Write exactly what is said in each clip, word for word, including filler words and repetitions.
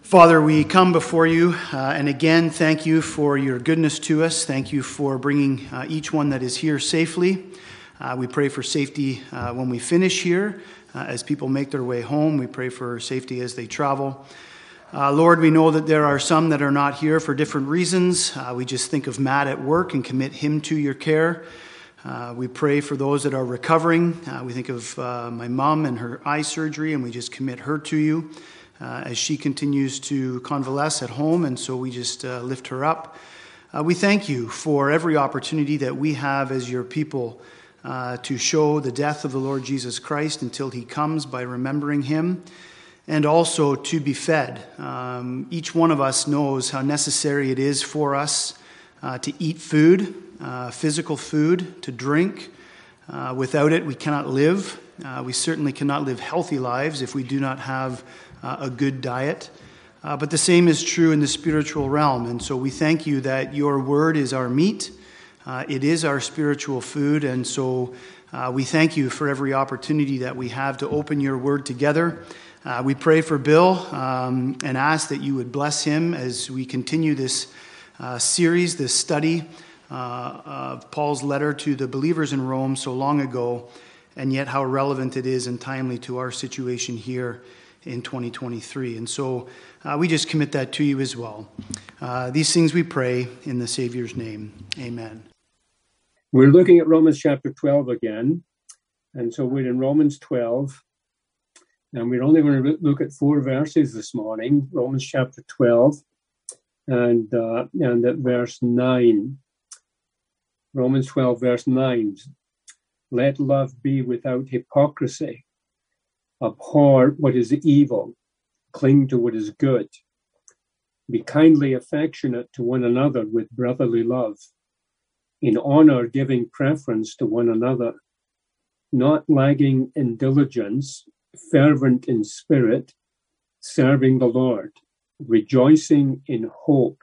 Father, we come before you, uh, and again, thank you for your goodness to us. Thank you for bringing uh, each one that is here safely. Uh, we pray for safety uh, when we finish here, uh, as people make their way home. We pray for safety as they travel. Uh, Lord, we know that there are some that are not here for different reasons. Uh, we just think of Matt at work and commit him to your care. Uh, we pray for those that are recovering. Uh, we think of uh, my mom and her eye surgery, and we just commit her to you. Uh, as she continues to convalesce at home, and so we just uh, lift her up. Uh, we thank you for every opportunity that we have as your people uh, to show the death of the Lord Jesus Christ until he comes by remembering him, and also to be fed. Um, each one of us knows how necessary it is for us uh, to eat food, uh, physical food, to drink. Uh, without it, we cannot live. Uh, we certainly cannot live healthy lives if we do not have uh, a good diet. Uh, but the same is true in the spiritual realm. And so we thank you that your word is our meat. Uh, it is our spiritual food. And so uh, we thank you for every opportunity that we have to open your word together. Uh, we pray for Bill um, and ask that you would bless him as we continue this uh, series, this study uh, of Paul's letter to the believers in Rome so long ago, and yet how relevant it is and timely to our situation here in twenty twenty-three. And so uh, we just commit that to you as well. Uh, these things we pray in the Savior's name. Amen. We're looking at Romans chapter twelve again. And so we're in Romans twelve. And we're only going to look at four verses this morning. Romans chapter twelve and, uh, and at verse nine. Romans twelve, verse nine. Let love be without hypocrisy. Abhor what is evil. Cling to what is good. Be kindly affectionate to one another with brotherly love. In honor, giving preference to one another. Not lagging in diligence, fervent in spirit, serving the Lord. Rejoicing in hope.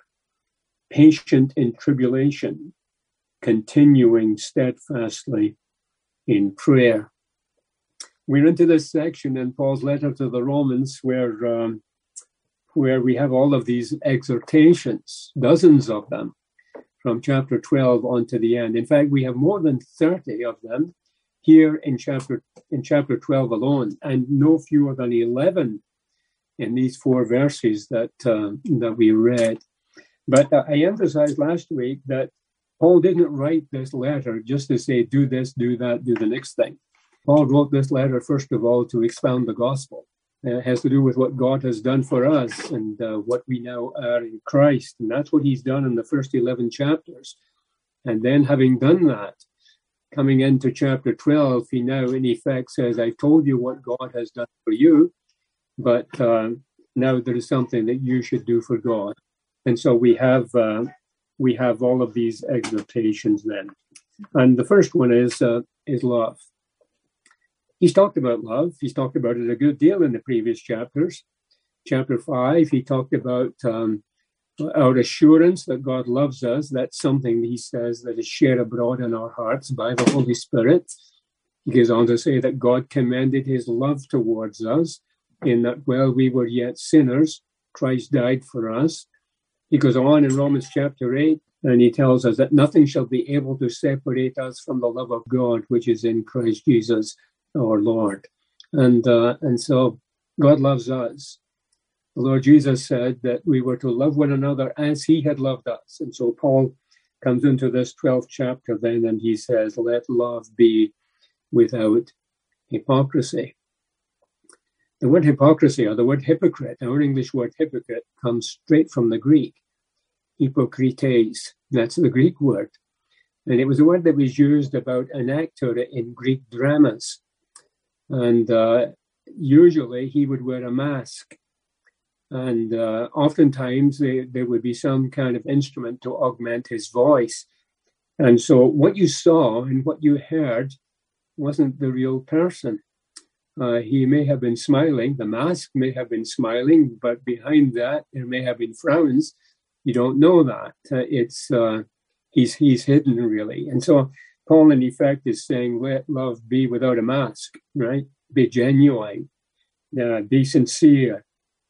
Patient in tribulation. Continuing steadfastly in prayer. We're into this section in Paul's letter to the Romans where, um, where we have all of these exhortations, dozens of them, from chapter twelve on to the end. In fact, we have more than thirty of them here in chapter in chapter twelve alone, and no fewer than eleven in these four verses that, uh, that we read. But uh, I emphasized last week that Paul didn't write this letter just to say, do this, do that, do the next thing. Paul wrote this letter, first of all, to expound the gospel. Uh, it has to do with what God has done for us and uh, what we now are in Christ. And that's what he's done in the first eleven chapters. And then having done that, coming into chapter twelve, he now in effect says, I've told you what God has done for you, but uh, now there is something that you should do for God. And so we have... Uh, we have all of these exhortations then. And the first one is uh, is love. He's talked about love. He's talked about it a good deal in the previous chapters. Chapter five, he talked about um, our assurance that God loves us. That's something he says that is shared abroad in our hearts by the Holy Spirit. He goes on to say that God commended his love towards us in that while we were yet sinners, Christ died for us. He goes on in Romans chapter eight, and he tells us that nothing shall be able to separate us from the love of God, which is in Christ Jesus, our Lord. And, uh, and so God loves us. The Lord Jesus said that we were to love one another as he had loved us. And so Paul comes into this twelfth chapter then, and he says, let love be without hypocrisy. The word hypocrisy, or the word hypocrite, our English word hypocrite, comes straight from the Greek. Hypokrites, that's the Greek word. And it was a word that was used about an actor in Greek dramas. And uh, usually he would wear a mask. And uh, oftentimes they, there would be some kind of instrument to augment his voice. And so what you saw and what you heard wasn't the real person. Uh, he may have been smiling, the mask may have been smiling, but behind that there may have been frowns. You don't know that. Uh, it's uh, he's he's hidden really. And so Paul in effect is saying, let love be without a mask, right? Be genuine, uh, be sincere,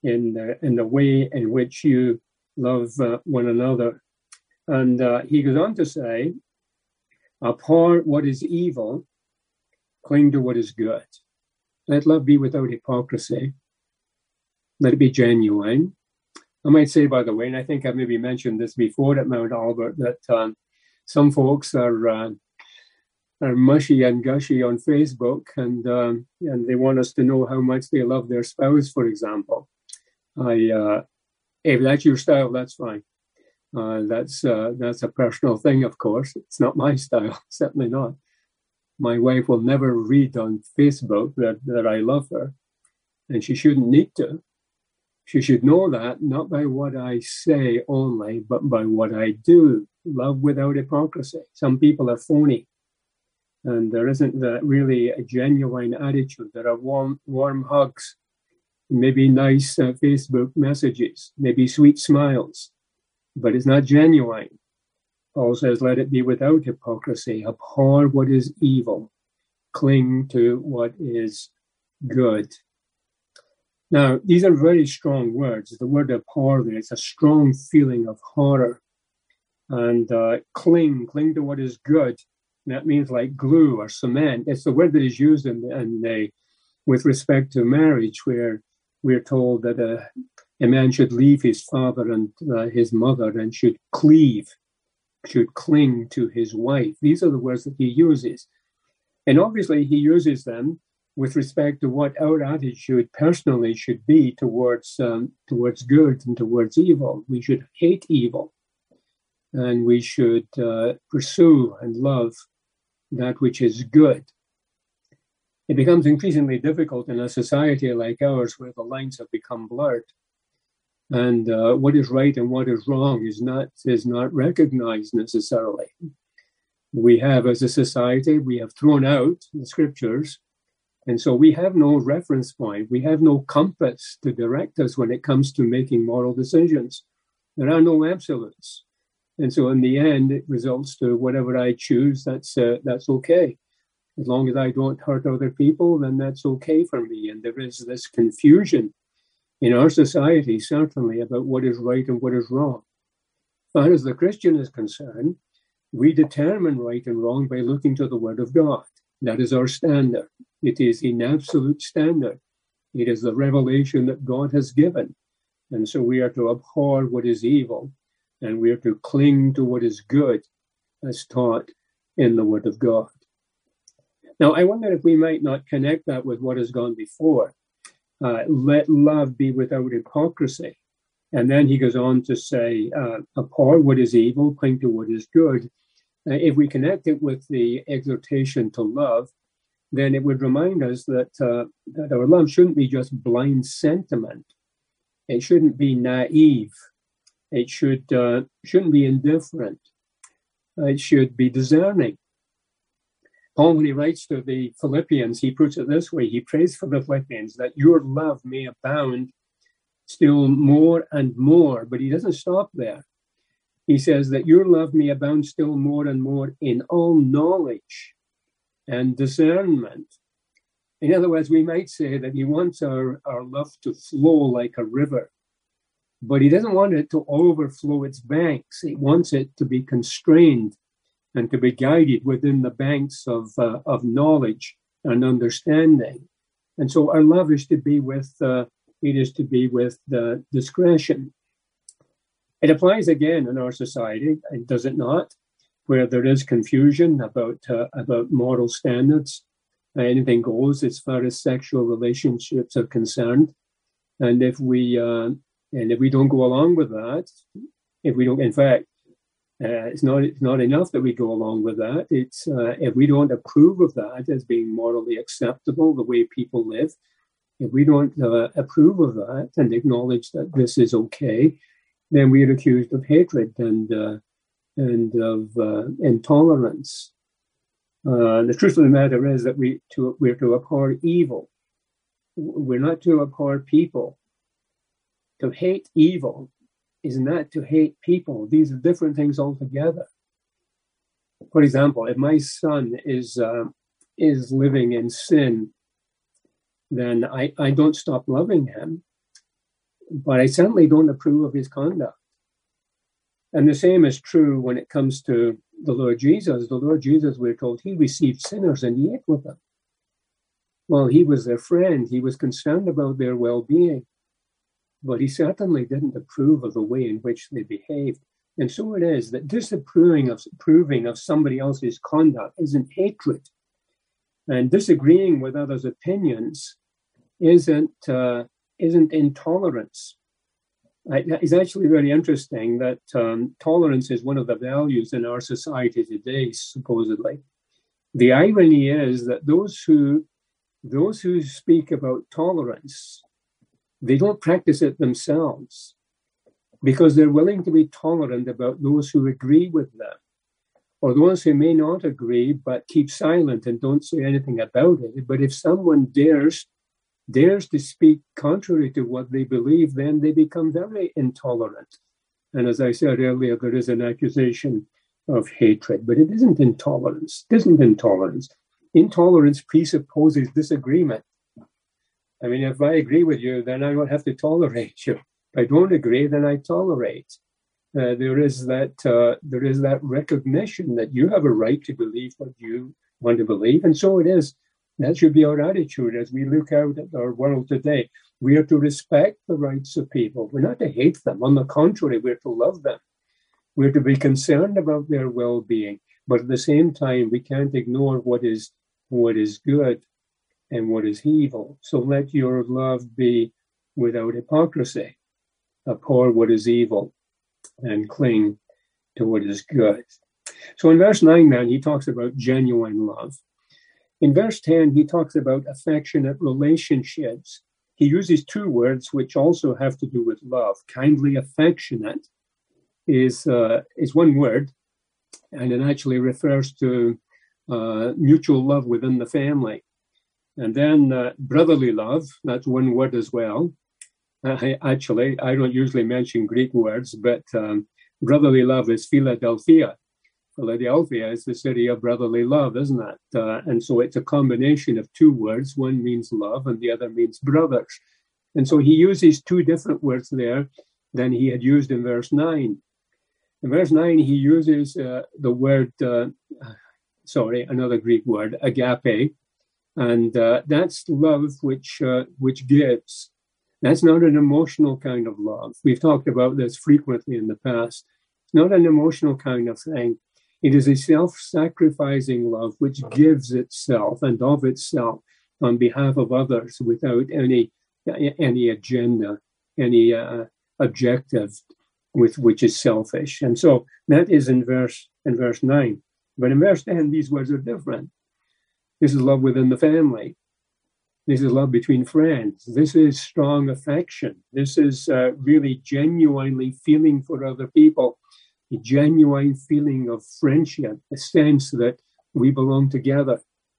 in the, in the way in which you love uh, one another. And uh, he goes on to say, abhor what is evil, cling to what is good. Let love be without hypocrisy. Let it be genuine. I might say, by the way, and I think I've maybe mentioned this before at Mount Albert, that um, some folks are uh, are mushy and gushy on Facebook, and um, and they want us to know how much they love their spouse, for example. I, uh, if that's your style, that's fine. Uh, that's uh, that's a personal thing, of course. It's not my style, certainly not. My wife will never read on Facebook that, that I love her, and she shouldn't need to. She should know that, not by what I say only, but by what I do. Love without hypocrisy. Some people are phony, and there isn't that really a genuine attitude. There are warm, warm hugs, maybe nice uh, Facebook messages, maybe sweet smiles, but it's not genuine. Paul says, let it be without hypocrisy. Abhor what is evil. Cling to what is good. Now, these are very strong words. The word abhor there, it's a strong feeling of horror. And uh, cling, cling to what is good. And that means like glue or cement. It's the word that is used in, in the, with respect to marriage, where we're told that a, a man should leave his father and uh, his mother and should cleave, should cling to his wife. These are the words that he uses. And obviously he uses them with respect to what our attitude personally should be towards um, towards good and towards evil. We should hate evil, and we should uh, pursue and love that which is good. It becomes increasingly difficult in a society like ours, where the lines have become blurred, and uh, what is right and what is wrong is not is not recognized necessarily. We have, as a society, we have thrown out the scriptures. And so we have no reference point. We have no compass to direct us when it comes to making moral decisions. There are no absolutes. And so in the end, it results to whatever I choose, that's uh, that's okay. As long as I don't hurt other people, then that's okay for me. And there is this confusion in our society, certainly, about what is right and what is wrong. As far as the Christian is concerned, we determine right and wrong by looking to the Word of God. That is our standard. It is an absolute standard. It is the revelation that God has given. And so we are to abhor what is evil, and we are to cling to what is good, as taught in the Word of God. Now, I wonder if we might not connect that with what has gone before. Uh, let love be without hypocrisy. And then he goes on to say, uh, abhor what is evil, cling to what is good. Uh, if we connect it with the exhortation to love, then it would remind us that, uh, that our love shouldn't be just blind sentiment. It shouldn't be naive. It should, uh, shouldn't be indifferent. Uh, it should be discerning. Paul, when he writes to the Philippians, he puts it this way. He prays for the Philippians that your love may abound still more and more. But he doesn't stop there. He says that your love may abound still more and more in all knowledge and discernment. In other words, we might say that he wants our, our love to flow like a river, but he doesn't want it to overflow its banks. He wants it to be constrained and to be guided within the banks of, uh, of knowledge and understanding. And so our love is to be with, uh, it is to be with uh, discretion. It applies again in our society, and does it not? Where there is confusion about uh, about moral standards. Uh, anything goes as far as sexual relationships are concerned, and if we uh, and if we don't go along with that, if we don't, in fact, uh, it's not it's not enough that we go along with that. It's uh, if we don't approve of that as being morally acceptable, the way people live, if we don't uh, approve of that and acknowledge that this is okay, then we are accused of hatred and uh, and of uh, intolerance. Uh, the truth of the matter is that we to, we're to abhor evil. We're not to abhor people. To hate evil is not to hate people. These are different things altogether. For example, if my son is uh, is living in sin, then I, I don't stop loving him. but I certainly don't approve of his conduct. And the same is true when it comes to the Lord Jesus. The Lord Jesus, we're told, he received sinners and he ate with them. Well, he was their friend. He was concerned about their well-being, but he certainly didn't approve of the way in which they behaved. And so it is that disapproving of, approving of somebody else's conduct isn't hatred. And disagreeing with others' opinions isn't uh, isn't intolerance. I, it's actually very interesting that um, tolerance is one of the values in our society today, supposedly. The irony is that those who those who speak about tolerance, they don't practice it themselves because they're willing to be tolerant about those who agree with them, or those who may not agree but keep silent and don't say anything about it. But if someone dares dares to speak contrary to what they believe, then they become very intolerant. And as I said earlier, there is an accusation of hatred, but it isn't intolerance. It isn't intolerance. Intolerance presupposes disagreement. I mean, if I agree with you, then I don't have to tolerate you. If I don't agree, then I tolerate. Uh, there is that uh, there is that recognition that you have a right to believe what you want to believe, and so it is. That should be our attitude as we look out at our world today. We are to respect the rights of people. We're not to hate them. On the contrary, we're to love them. We're to be concerned about their well-being. But at the same time, we can't ignore what is what is good and what is evil. So let your love be without hypocrisy. Abhor what is evil and cling to what is good. So in verse nine, then, he talks about genuine love. In verse ten, he talks about affectionate relationships. He uses two words which also have to do with love. Kindly affectionate is, uh, is one word, and it actually refers to uh, mutual love within the family. And then uh, brotherly love, that's one word as well. Uh, actually, I don't usually mention Greek words, but um, brotherly love is Philadelphia. Philadelphia is the city of brotherly love, isn't it? Uh, and so it's a combination of two words. One means love and the other means brothers. And so he uses two different words there than he had used in verse nine. In verse nine, he uses uh, the word, uh, sorry, another Greek word, agape. And uh, that's love which uh, which gives. That's not an emotional kind of love. We've talked about this frequently in the past. It's not an emotional kind of thing. It is a self-sacrificing love which gives itself and of itself on behalf of others without any any agenda, any uh, objective with which is selfish. And so that is in verse in verse nine. But in verse ten, these words are different. This is love within the family. This is love between friends. This is strong affection. This is uh, really genuinely feeling for other people. A genuine feeling of friendship, a sense that we belong together.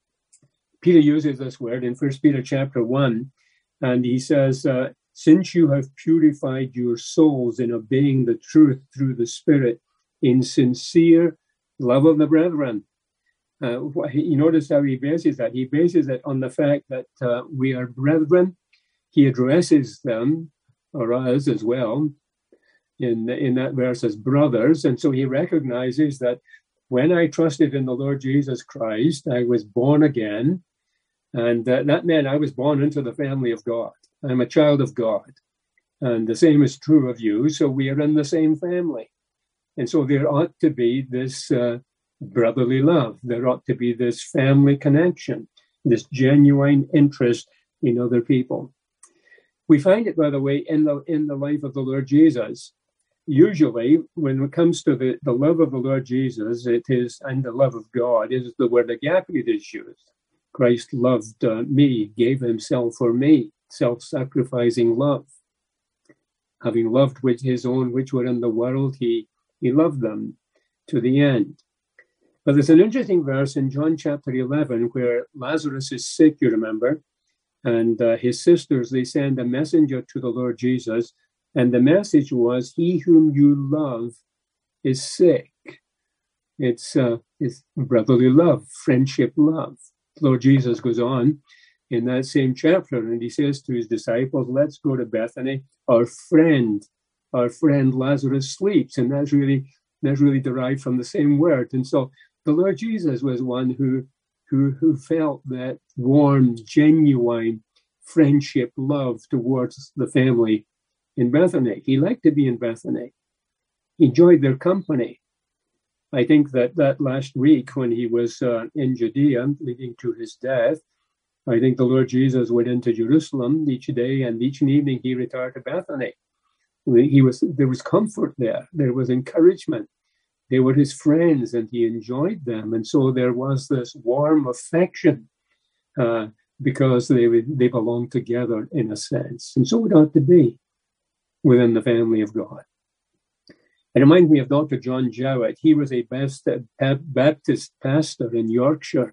Peter uses this word in First Peter chapter one, and he says, uh, since you have purified your souls in obeying the truth through the Spirit in sincere love of the brethren. Uh, you notice how he bases that. He bases it on the fact that uh, we are brethren. He addresses them, or us as well, in, in that verse as brothers. And so he recognizes that when I trusted in the Lord Jesus Christ, I was born again. And uh, that meant I was born into the family of God. I'm a child of God. And the same is true of you. So we are in the same family. And so there ought to be this uh, brotherly love. There ought to be this family connection, this genuine interest in other people. We find it, by the way, in the in the life of the Lord Jesus. Usually, when it comes to the, the love of the Lord Jesus, it is, and the love of God, is the word agape that is used. Christ loved uh, me, gave himself for me, self-sacrificing love. Having loved with his own which were in the world, he, he loved them to the end. But there's an interesting verse in John chapter eleven where Lazarus is sick, you remember, and uh, his sisters, they send a messenger to the Lord Jesus, and the message was, he whom you love is sick. It's, uh, it's brotherly love, friendship love. Lord Jesus goes on in that same chapter. And he says to his disciples, let's go to Bethany. Our friend, our friend Lazarus sleeps. And that's really, that's really derived from the same word. And so the Lord Jesus was one who, who, who felt that warm, genuine friendship, love towards the family in Bethany. He liked to be in Bethany. He enjoyed their company. I think that that last week when he was uh, in Judea, leading to his death, I think the Lord Jesus went into Jerusalem each day, and each evening he retired to Bethany. He was there was comfort there. There was encouragement. They were his friends, and he enjoyed them. And so there was this warm affection uh, because they they belonged together in a sense. And so it ought to be within the family of God. It reminds me of Doctor John Jowett. He was a Baptist pastor in Yorkshire,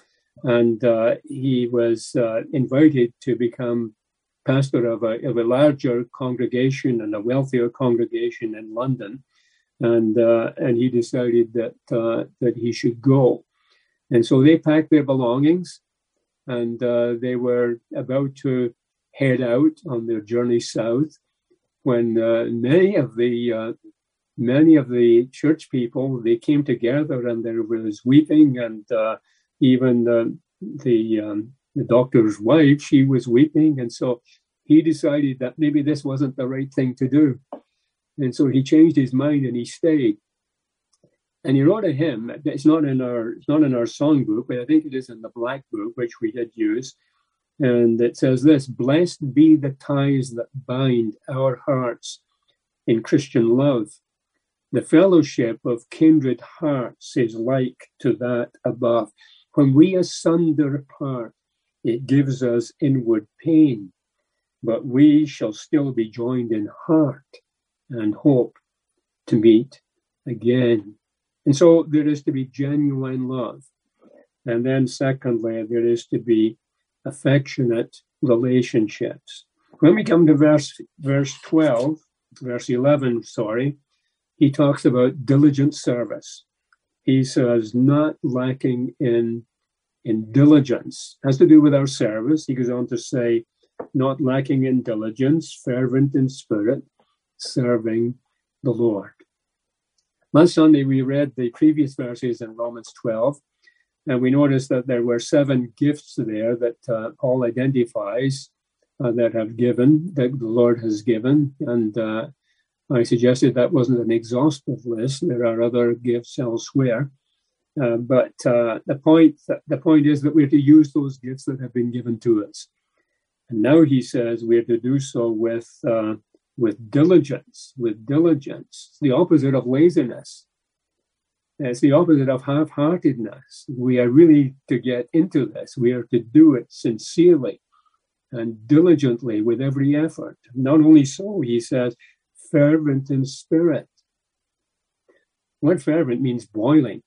and uh, he was uh, invited to become pastor of a, of a larger congregation and a wealthier congregation in London. And uh, and he decided that uh, that he should go. And so they packed their belongings, and uh, they were about to head out on their journey south when uh, many of the uh, Many of the church people, they came together, and there was weeping, and uh, even uh, the, um, the doctor's wife, she was weeping. And so he decided that maybe this wasn't the right thing to do. And so he changed his mind and he stayed. And he wrote a hymn. It's not in our, it's not in our songbook, but I think it is in the Black Book, which we did use. And it says this: "Blessed be the ties that bind our hearts in Christian love. The fellowship of kindred hearts is like to that above. When we asunder apart, it gives us inward pain, but we shall still be joined in heart and hope to meet again." And so there is to be genuine love. And then secondly, there is to be affectionate relationships. When we come to verse, verse twelve, verse eleven, sorry, he talks about diligent service. He says, not lacking in, in diligence. Has to do with our service. He goes on to say, not lacking in diligence, fervent in spirit, serving the Lord. Last Sunday, we read the previous verses in Romans twelve, and we noticed that there were seven gifts there that uh, Paul identifies uh, that have given, that the Lord has given. And uh, I suggested that wasn't an exhaustive list. There are other gifts elsewhere. Uh, but uh, the point the point is that we're to use those gifts that have been given to us. And now he says we're to do so with uh, with diligence, with diligence. It's the opposite of laziness. It's the opposite of half-heartedness. We are really to get into this. We are to do it sincerely and diligently with every effort. Not only so, he says, fervent in spirit. The word fervent means boiling.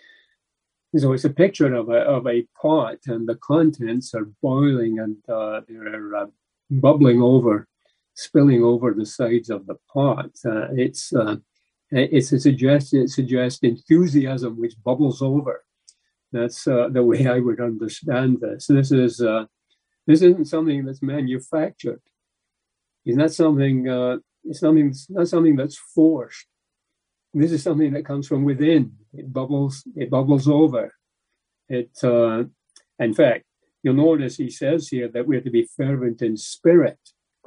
So it's a picture of a, of a pot, and the contents are boiling, and uh, they're uh, bubbling over, spilling over the sides of the pot. Uh, it's uh, it's a suggest it suggests enthusiasm which bubbles over. That's uh, the way I would understand this. This is uh, this isn't something that's manufactured. It's not something. Uh, it's something. It's not something that's forced. This is something that comes from within. It bubbles. It bubbles over. It. Uh, in fact, you'll notice he says here that we're to be fervent in spirit.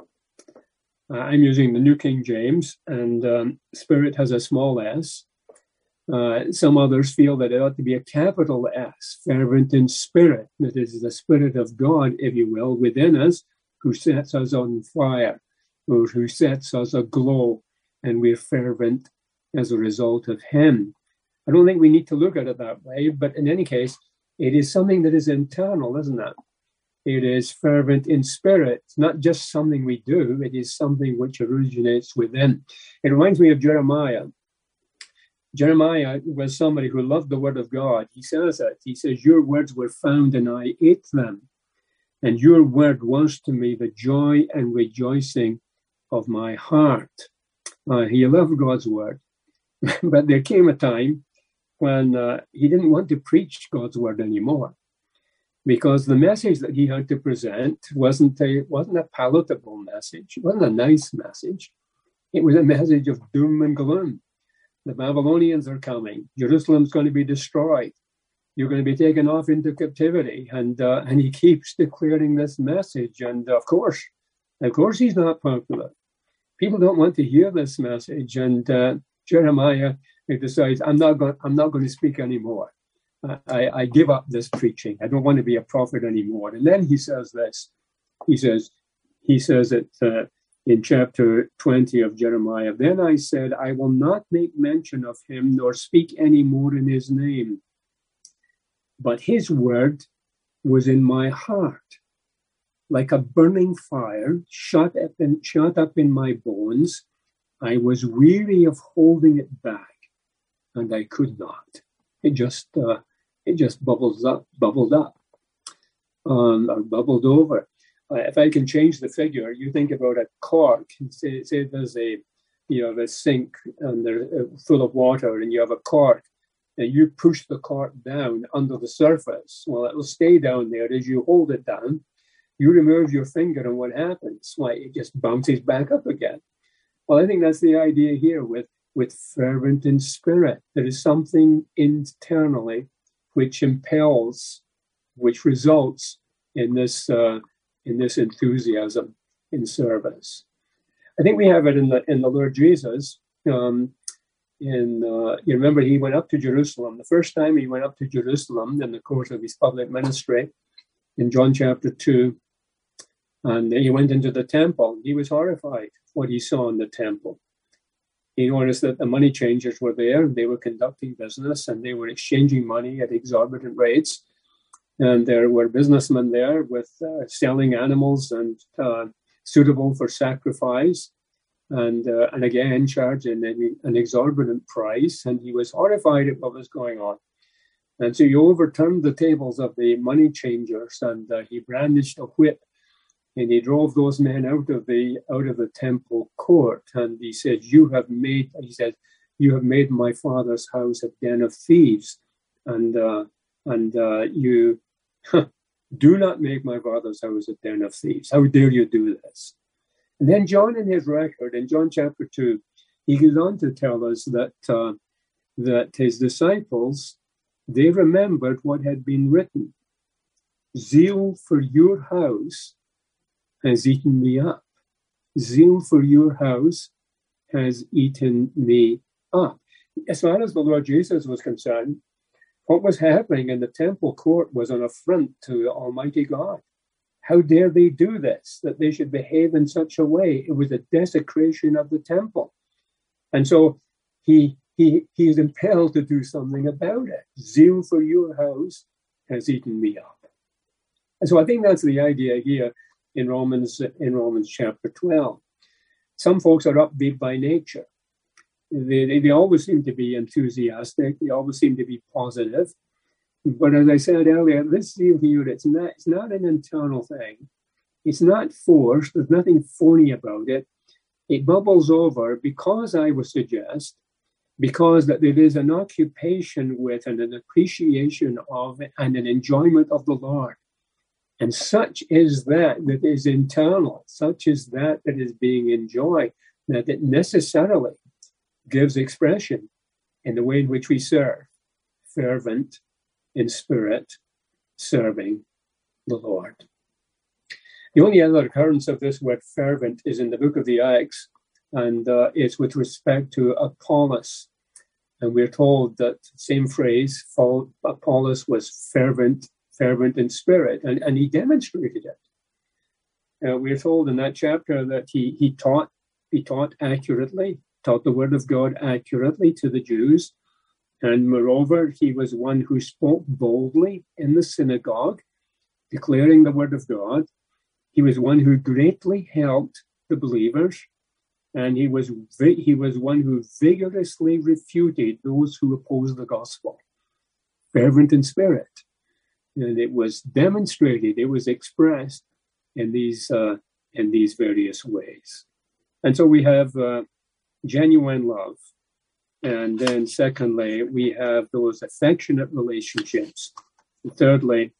Uh, I'm using the New King James, and um, spirit has a small s. Uh, some others feel that it ought to be a capital S, fervent in spirit. That is the Spirit of God, if you will, within us, who sets us on fire, or who sets us aglow, and we're fervent as a result of him. I don't think we need to look at it that way, but in any case, it is something that is internal, isn't it? It is fervent in spirit. It's not just something we do. It is something which originates within. It reminds me of Jeremiah. Jeremiah was somebody who loved the word of God. He says it. He says, your words were found and I ate them. And your word was to me the joy and rejoicing of my heart. Uh, he loved God's word. But there came a time when uh, he didn't want to preach God's word anymore. because the message that he had to present wasn't a, wasn't a palatable message. It wasn't a nice message. It was a message of doom and gloom. The Babylonians are coming. Jerusalem's going to be destroyed. You're going to be taken off into captivity. And uh, and he keeps declaring this message. And of course, of course, he's not popular. People don't want to hear this message. And uh, Jeremiah decides, I'm not going, I'm not going to speak anymore. I, I give up this preaching. I don't want to be a prophet anymore. And then he says this. He says, he says it uh, in chapter twenty of Jeremiah. Then I said, I will not make mention of him nor speak any more in his name. But his word was in my heart, like a burning fire shut up in, shut up in my bones. I was weary of holding it back, and I could not. It just uh, it just bubbles up, bubbled up, um, or bubbled over. Uh, if I can change the figure, you think about a cork. Say, say there's a you have a sink and they're full of water, and you have a cork, and you push the cork down under the surface. Well, it will stay down there as you hold it down. You remove your finger, and what happens? Why, it just bounces back up again. Well, I think that's the idea here with, with fervent in spirit. There is something internally which impels, which results in this uh, in this enthusiasm in service. I think we have it in the in the Lord Jesus. Um, in uh, you remember, he went up to Jerusalem. The first time he went up to Jerusalem in the course of his public ministry, in John chapter two, and he went into the temple. He was horrified what he saw in the temple. He noticed that the money changers were there, and they were conducting business, and they were exchanging money at exorbitant rates. And there were businessmen there with uh, selling animals and uh, suitable for sacrifice, and uh, and again charging an, an exorbitant price. And he was horrified at what was going on. And so he overturned the tables of the money changers, and uh, he brandished a whip. And he drove those men out of the out of the temple court, and he said, "You have made," he said, "you have made my father's house a den of thieves, and uh, and uh, you huh, do not make my father's house a den of thieves. How dare you do this?" And then John, in his record, in John chapter two, he goes on to tell us that uh, that his disciples, they remembered what had been written: "Zeal for your house has eaten me up. Zeal for your house has eaten me up." As far as the Lord Jesus was concerned, what was happening in the temple court was an affront to Almighty God. How dare they do this, that they should behave in such a way? It was a desecration of the temple. And so he, he, he is impelled to do something about it. Zeal for your house has eaten me up. And so I think that's the idea here in Romans in Romans chapter twelve. Some folks are upbeat by nature. They, they, they always seem to be enthusiastic. They always seem to be positive. But as I said earlier, this zeal here, it's not, it's not an internal thing. It's not forced. There's nothing phony about it. It bubbles over because, I would suggest, because that there is an occupation with and an appreciation of and an enjoyment of the Lord. And such is that that is internal, such is that that is being enjoyed, that it necessarily gives expression in the way in which we serve, fervent in spirit, serving the Lord. The only other occurrence of this word fervent is in the book of the Acts, and uh, it's with respect to Apollos. And we're told that same phrase, Apollos was fervent fervent in spirit, and, and he demonstrated it. Uh, we're told in that chapter that he he taught he taught accurately, taught the word of God accurately to the Jews, and moreover, he was one who spoke boldly in the synagogue, declaring the word of God. He was one who greatly helped the believers, and he was he was one who vigorously refuted those who opposed the gospel. Fervent in spirit. And it was demonstrated, it was expressed in these uh, in these various ways. And so we have uh, genuine love. And then secondly, we have those affectionate relationships. And thirdly,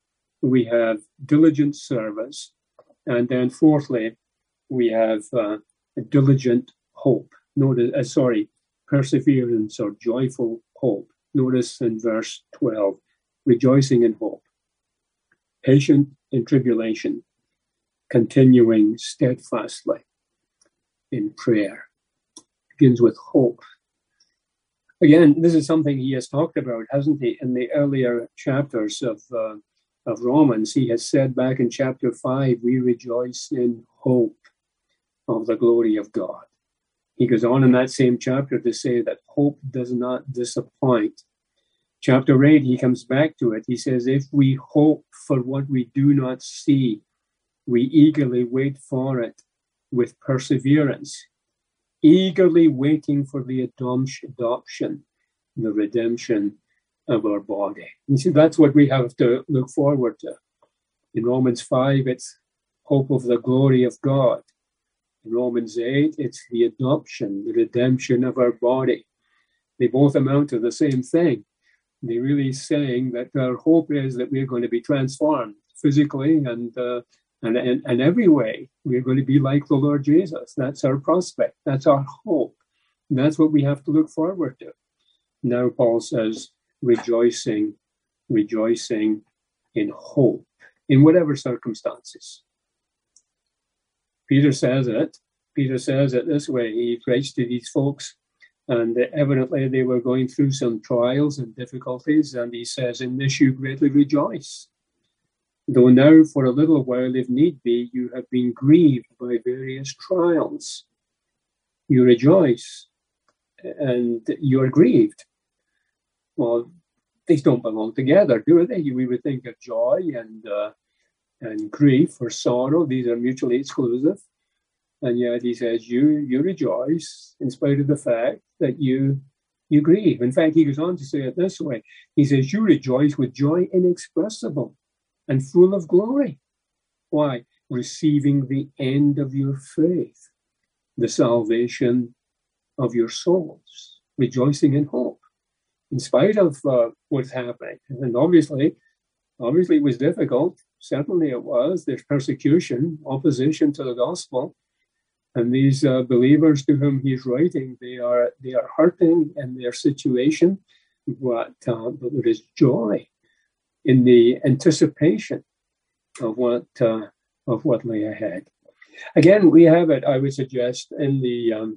we have diligent service, and then fourthly, we have uh, diligent hope. Notice, uh, sorry, perseverance or joyful hope. Notice in verse twelve, rejoicing in hope, patient in tribulation, continuing steadfastly in prayer. Begins with hope. Again, this is something he has talked about, hasn't he, in the earlier chapters of uh, of Romans. He has said back in chapter five, we rejoice in hope of the glory of God. He goes on in that same chapter to say that hope does not disappoint. Chapter eight, he comes back to it. He says, if we hope for what we do not see, we eagerly wait for it with perseverance, eagerly waiting for the adoption, the redemption of our body. You see, that's what we have to look forward to. In Romans five, it's hope of the glory of God. In Romans eight, it's the adoption, the redemption of our body. They both amount to the same thing. They're really saying that our hope is that we're going to be transformed physically and uh, and in and every way. We're going to be like the Lord Jesus. That's our prospect. That's our hope. And that's what we have to look forward to. Now Paul says, rejoicing, rejoicing in hope, in whatever circumstances. Peter says it. Peter says it this way. He writes to these folks, and evidently they were going through some trials and difficulties, and he says, in this you greatly rejoice. Though now for a little while, if need be, you have been grieved by various trials. You rejoice, and you are grieved. Well, these don't belong together, do they? We would think of joy and uh, and grief or sorrow. These are mutually exclusive. And yet he says, you you rejoice in spite of the fact that you you grieve. In fact, he goes on to say it this way. He says, you rejoice with joy inexpressible and full of glory. Why? Receiving the end of your faith, the salvation of your souls, rejoicing in hope, in spite of uh, what's happening. And obviously, obviously it was difficult. Certainly it was. There's persecution, opposition to the gospel. And these uh, believers to whom he's writing, they are they are hurting in their situation, but, uh, but there is joy in the anticipation of what uh, of what lay ahead. Again, we have it, I would suggest, in the um,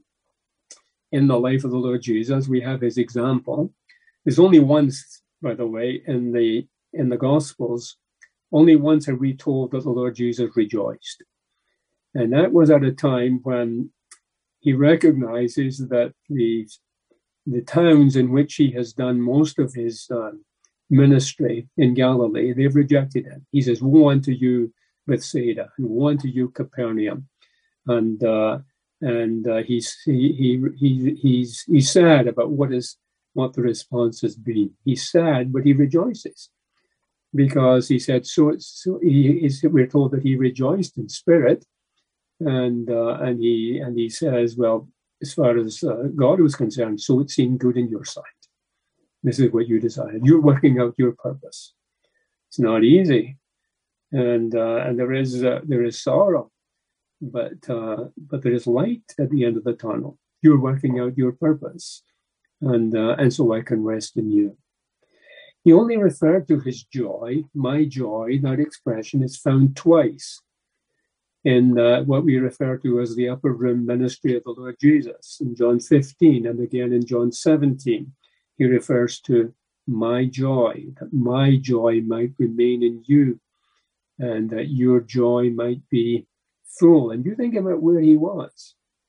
in the life of the Lord Jesus. We have his example. There's only once, by the way, in the in the Gospels, only once are we told that the Lord Jesus rejoiced. And that was at a time when he recognizes that the, the towns in which he has done most of his uh, ministry in Galilee, they've rejected him. He says, woe unto you, Bethsaida, and woe unto you, Capernaum. And uh, and uh, he's he, he he he's he's sad about what is what the response has been. He's sad, but he rejoices, because he said so. So he is. We're told that he rejoiced in spirit. And uh, and he and he says, well, as far as uh, God was concerned, so it seemed good in your sight. This is what you decided. You're working out your purpose. It's not easy, and uh, and there is uh, there is sorrow, but uh, but there is light at the end of the tunnel. You're working out your purpose, and uh, and so I can rest in you. He only referred to his joy, my joy. That expression is found twice in uh, what we refer to as the upper room ministry of the Lord Jesus. In John fifteen and again in John seventeen, he refers to my joy, that my joy might remain in you and that your joy might be full. And you think about where he was.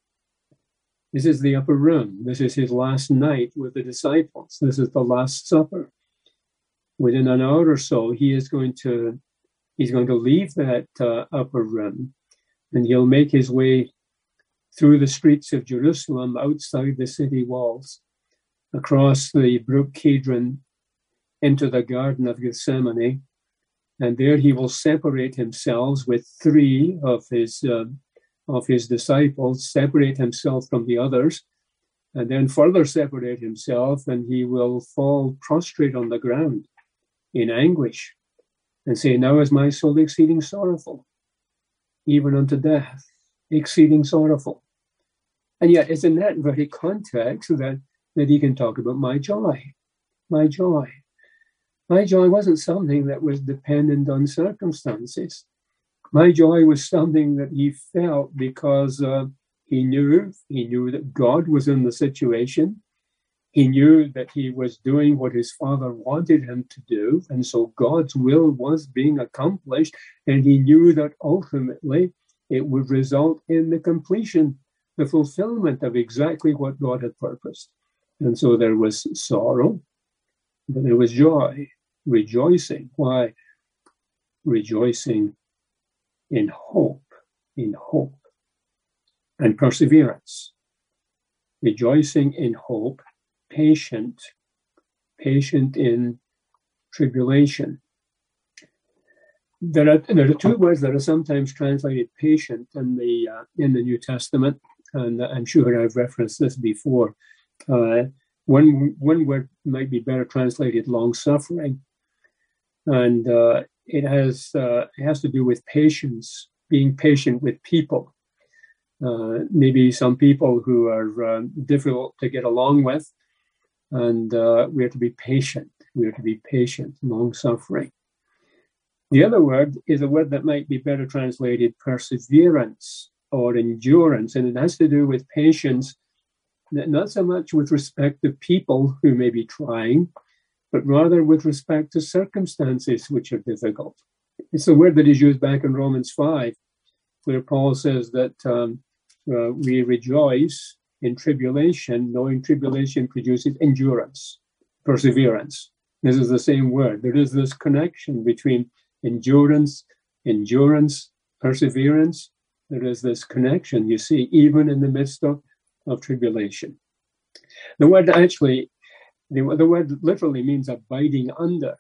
This is the upper room. This is his last night with the disciples. This is the Last Supper. Within an hour or so, he is going to, he's going to leave that uh, upper room. And he'll make his way through the streets of Jerusalem, outside the city walls, across the brook Kidron, into the Garden of Gethsemane. And there he will separate himself with three of his uh, of his disciples, separate himself from the others, and then further separate himself, and he will fall prostrate on the ground in anguish and say, now is my soul exceeding sorrowful, even unto death, exceeding sorrowful. And yet it's in that very context that, that he can talk about my joy, my joy. My joy wasn't something that was dependent on circumstances. My joy was something that he felt because uh, he knew, he knew that God was in the situation. He knew that he was doing what his Father wanted him to do, and so God's will was being accomplished, and he knew that ultimately it would result in the completion, the fulfillment of exactly what God had purposed. And so there was sorrow, but there was joy, rejoicing. Why? Rejoicing in hope, in hope, and perseverance. Rejoicing in hope, patient, patient in tribulation. There are there are two words that are sometimes translated patient in the uh, in the New Testament, and I'm sure I've referenced this before. Uh, one one word might be better translated long suffering, and uh, it has uh, it has to do with patience, being patient with people. Uh, maybe some people who are uh, difficult to get along with, and uh, we are to be patient. We are to be patient, long suffering. The other word is a word that might be better translated perseverance or endurance, and it has to do with patience, not so much with respect to people who may be trying, but rather with respect to circumstances which are difficult. It's a word that is used back in Romans five, where Paul says that um, uh, we rejoice in tribulation, knowing tribulation produces endurance, perseverance. This is the same word. There is this connection between endurance, endurance, perseverance. There is this connection, you see, even in the midst of, of tribulation. The word actually, the, the word literally means abiding under.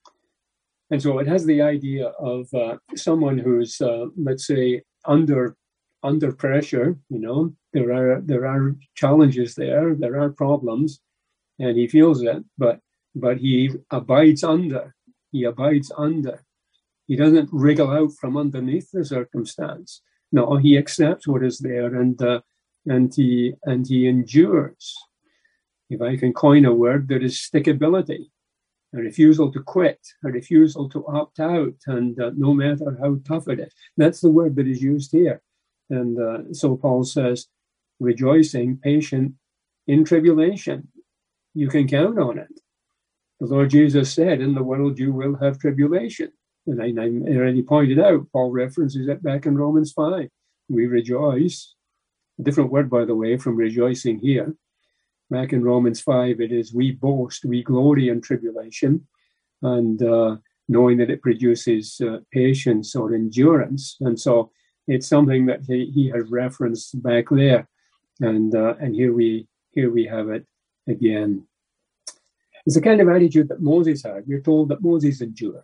And so it has the idea of uh, someone who's, uh, let's say, under under pressure. You know, there are there are challenges there, there are problems, and he feels it, but but he abides under. He abides under. He doesn't wriggle out from underneath the circumstance. No, he accepts what is there, and uh, and he and he endures. If I can coin a word, there is stickability, a refusal to quit, a refusal to opt out, and uh, no matter how tough it is. That's the word that is used here. And uh, so Paul says, rejoicing, patient in tribulation. You can count on it. The Lord Jesus said, in the world you will have tribulation. And I, I already pointed out, Paul references it back in Romans five. We rejoice. A different word, by the way, from rejoicing here. Back in Romans five, it is we boast, we glory in tribulation, and uh, knowing that it produces uh, patience or endurance. And so it's something that he, he has referenced back there. And uh, and here we here we have it again. It's the kind of attitude that Moses had. We're told that Moses endured.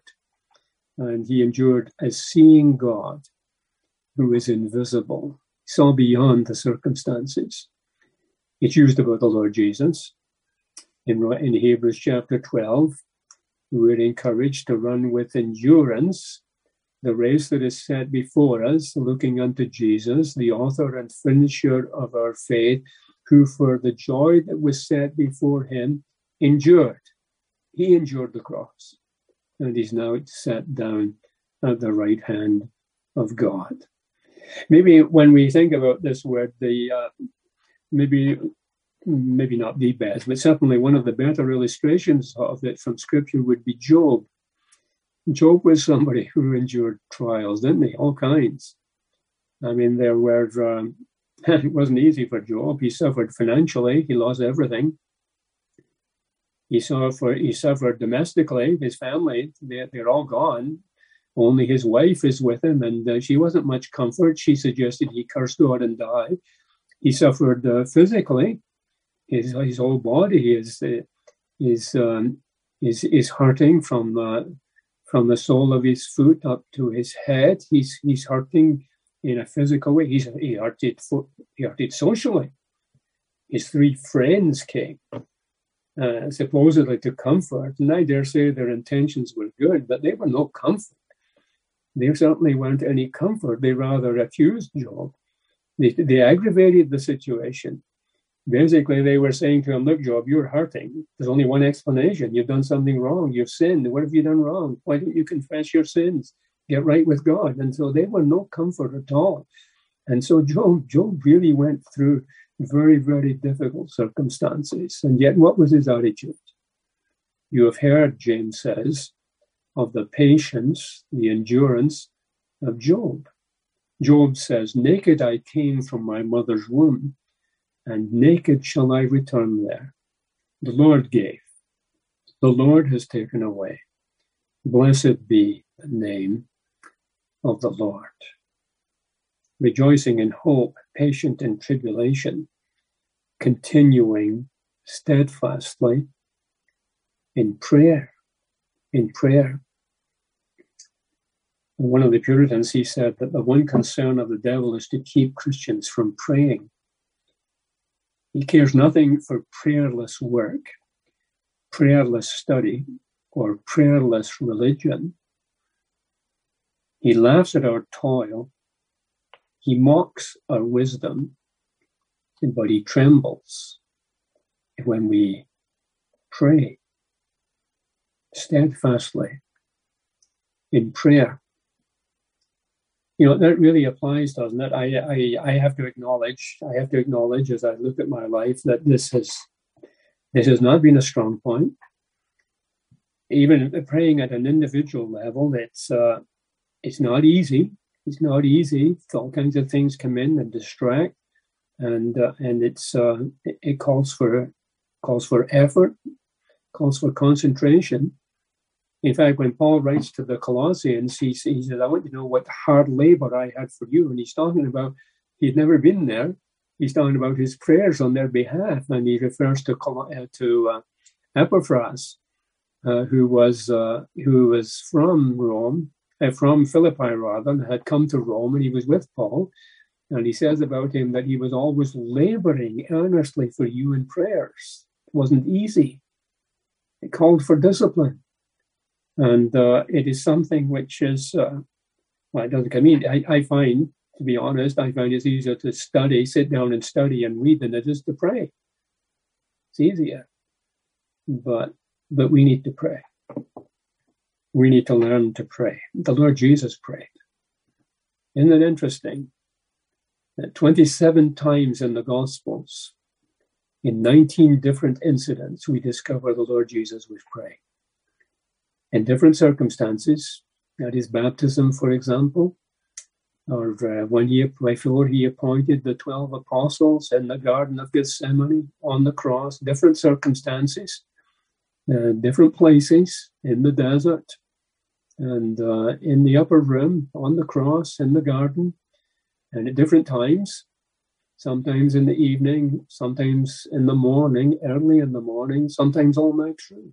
And he endured as seeing God, who is invisible, saw beyond the circumstances. It's used about the Lord Jesus. In, in Hebrews chapter twelve, we're encouraged to run with endurance the race that is set before us, looking unto Jesus, the author and finisher of our faith, who for the joy that was set before him endured. He endured the cross, and he's now sat down at the right hand of God. Maybe when we think about this word, the uh, maybe maybe not the best, but certainly one of the better illustrations of it from Scripture would be Job. Job was somebody who endured trials, didn't he? All kinds. I mean, there were, um, it wasn't easy for Job. He suffered financially. He lost everything. He suffered, he suffered domestically. His family, they're, they're all gone. Only his wife is with him, and uh, she wasn't much comfort. She suggested he curse God and die. He suffered uh, physically. His his whole body is uh, is um, is is hurting from uh, from the sole of his foot up to his head. He's he's hurting in a physical way. He's he hurted he hurted socially. His three friends came uh, supposedly to comfort. And I dare say their intentions were good, but they were no comfort. They certainly weren't any comfort. They rather accused Job. They, they aggravated the situation. Basically, they were saying to him, look, Job, you're hurting. There's only one explanation. You've done something wrong. You've sinned. What have you done wrong? Why don't you confess your sins? Get right with God. And so they were no comfort at all. And so Job, Job really went through very, very difficult circumstances. And yet, what was his attitude? You have heard, James says, of the patience, the endurance of Job. Job says, naked I came from my mother's womb, and naked shall I return there. The Lord gave. The Lord has taken away. Blessed be the name of the Lord. Rejoicing in hope, patient in tribulation, continuing steadfastly in prayer. In prayer. One of the Puritans, he said that the one concern of the devil is to keep Christians from praying. He cares nothing for prayerless work, prayerless study, or prayerless religion. He laughs at our toil. He mocks our wisdom, but he trembles when we pray steadfastly in prayer. You know, that really applies, doesn't it? I, I, I have to acknowledge, I have to acknowledge as I look at my life that this has, this has not been a strong point. Even praying at an individual level, it's, uh, it's not easy. It's not easy. All kinds of things come in and distract, and uh, and it's uh, it, it calls for calls for effort, calls for concentration. In fact, when Paul writes to the Colossians, he, he says, I want you to know what hard labor I had for you. And he's talking about, he'd never been there. He's talking about his prayers on their behalf. And he refers to uh, to uh, Epaphras, uh, who was uh, who was from Rome, uh, from Philippi rather, and had come to Rome, and he was with Paul. And he says about him that he was always laboring earnestly for you in prayers. It wasn't easy. It called for discipline. And uh, it is something which is, uh, well, it doesn't come in. I, I find, to be honest, I find it's easier to study, sit down and study and read than it is to pray. It's easier. But, but we need to pray. We need to learn to pray. The Lord Jesus prayed. Isn't it interesting that twenty-seven times in the Gospels, in nineteen different incidents, we discover the Lord Jesus was praying? In different circumstances, at his baptism, for example, or uh, when he, before he appointed the twelve apostles in the Garden of Gethsemane, on the cross, different circumstances, uh, different places, in the desert, and uh, in the upper room, on the cross, in the garden, and at different times, sometimes in the evening, sometimes in the morning, early in the morning, sometimes all night through.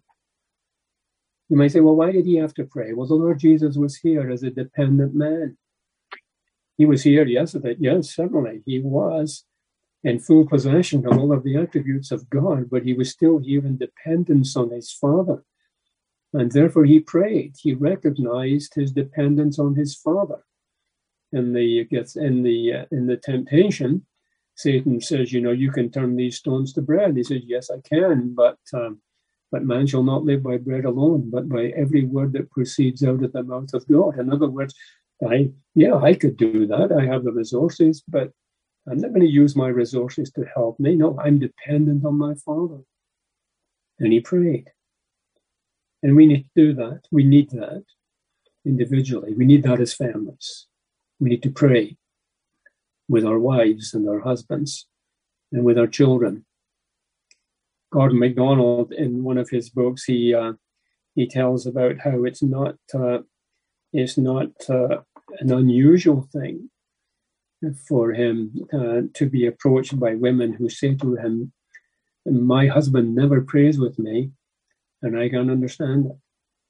You might say, well, why did he have to pray? Well, the Lord Jesus was here as a dependent man. He was here, yes, yes, certainly. He was in full possession of all of the attributes of God, but he was still here in dependence on his Father. And therefore he prayed. He recognized his dependence on his Father. In the, in the, uh, in the temptation, Satan says, you know, you can turn these stones to bread. He says, yes, I can, but... Um, But man shall not live by bread alone, but by every word that proceeds out of the mouth of God. In other words, I, yeah, I could do that. I have the resources, but I'm not going to use my resources to help me. No, I'm dependent on my Father. And he prayed. And we need to do that. We need that individually. We need that as families. We need to pray with our wives and our husbands and with our children. Gordon MacDonald, in one of his books, he uh, he tells about how it's not uh, it's not uh, an unusual thing for him uh, to be approached by women who say to him, "My husband never prays with me, and I can't understand it."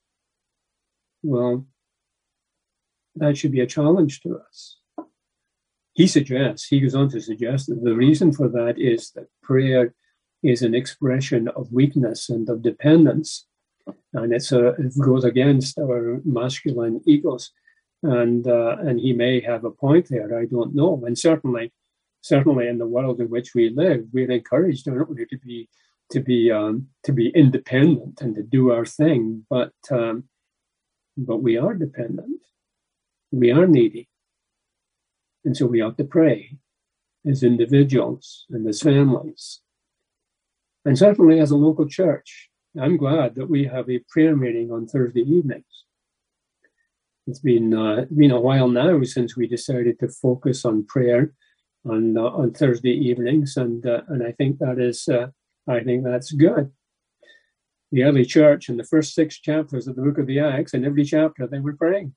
Well, that should be a challenge to us. He suggests, he goes on to suggest that the reason for that is that prayer is an expression of weakness and of dependence. And it's a, it goes against our masculine egos. And uh, and he may have a point there, I don't know. And certainly, certainly in the world in which we live, we're encouraged, aren't we, to be to be um, to be independent and to do our thing. But um, but we are dependent. We are needy. And so we ought to pray as individuals and as families. And certainly as a local church. I'm glad that we have a prayer meeting on Thursday evenings. It's been uh, been a while now since we decided to focus on prayer on uh, on Thursday evenings, and uh, and I think that is uh, I think that's good. The early church in the first six chapters of the book of the Acts, in every chapter they were praying.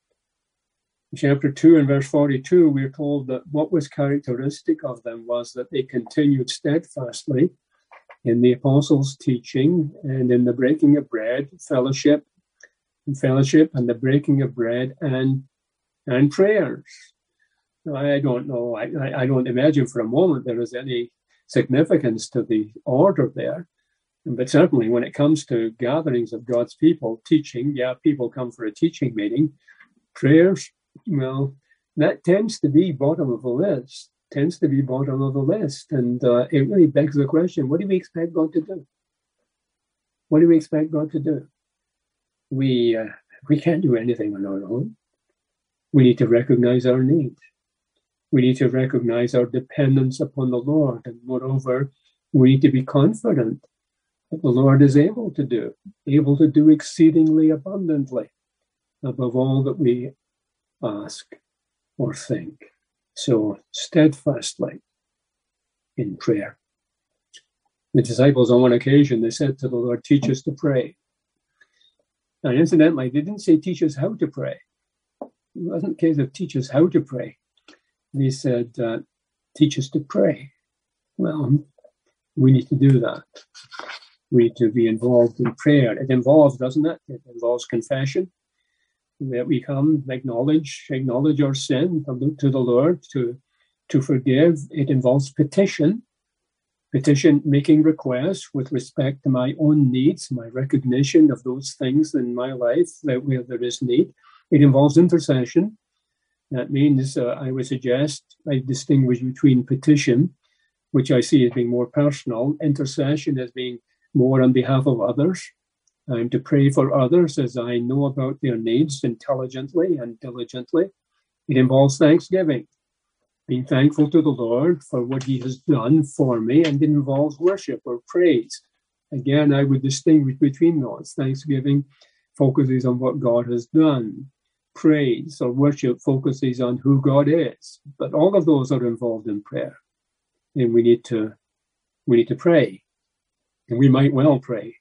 In chapter two and verse forty-two, we're told that what was characteristic of them was that they continued steadfastly in the apostles' teaching and in the breaking of bread, fellowship, and fellowship, and the breaking of bread, and and prayers. I don't know. I, I don't imagine for a moment there is any significance to the order there. But certainly when it comes to gatherings of God's people, teaching, yeah, people come for a teaching meeting. Prayers, well, that tends to be bottom of the list, tends to be bottom of the list. And uh, it really begs the question, what do we expect God to do? What do we expect God to do? We, uh, we can't do anything on our own. We need to recognize our need. We need to recognize our dependence upon the Lord. And moreover, we need to be confident that the Lord is able to do, able to do exceedingly abundantly above all that we ask or think. So steadfastly in prayer. The disciples on one occasion, they said to the Lord, teach us to pray. And incidentally, they didn't say teach us how to pray. It wasn't a case of teach us how to pray. They said, uh, teach us to pray. Well, we need to do that. We need to be involved in prayer. It involves, doesn't it? It involves confession, that we come, acknowledge, acknowledge our sin, look to the Lord to, to forgive. It involves petition, petition, making requests with respect to my own needs, my recognition of those things in my life that where there is need. It involves intercession. That means uh, I would suggest I distinguish between petition, which I see as being more personal, intercession as being more on behalf of others. I'm to pray for others as I know about their needs intelligently and diligently. It involves thanksgiving, being thankful to the Lord for what he has done for me, and it involves worship or praise. Again, I would distinguish between those. Thanksgiving focuses on what God has done. Praise or worship focuses on who God is. But all of those are involved in prayer. And we need to we need to pray. And we might well pray.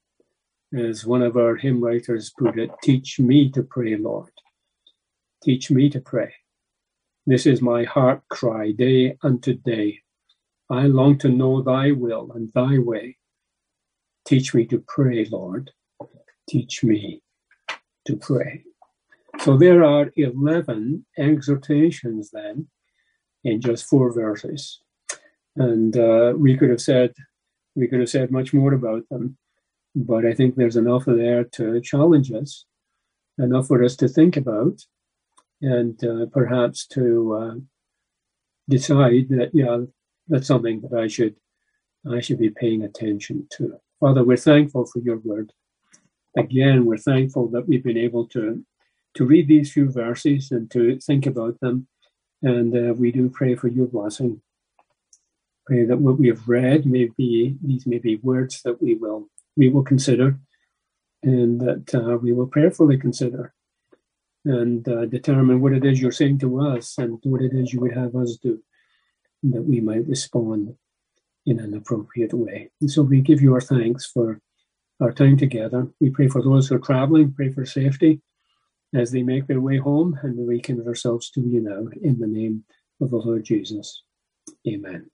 As one of our hymn writers put it, teach me to pray, Lord. Teach me to pray. This is my heart cry day unto day. I long to know thy will and thy way. Teach me to pray, Lord. Teach me to pray. So there are eleven exhortations then in just four verses. And uh, we could have said, we could have said much more about them. But I think there's enough there to challenge us, enough for us to think about, and uh, perhaps to uh, decide that, yeah, that's something that I should I should be paying attention to. Father, we're thankful for your word. Again, we're thankful that we've been able to, to read these few verses and to think about them. And uh, we do pray for your blessing. Pray that what we have read may be, these may be words that we will we will consider, and that uh, we will prayerfully consider, and uh, determine what it is you're saying to us and what it is you would have us do, that we might respond in an appropriate way. And so we give you our thanks for our time together. We pray for those who are traveling, pray for safety as they make their way home, and we commit ourselves to you now in the name of the Lord Jesus. Amen.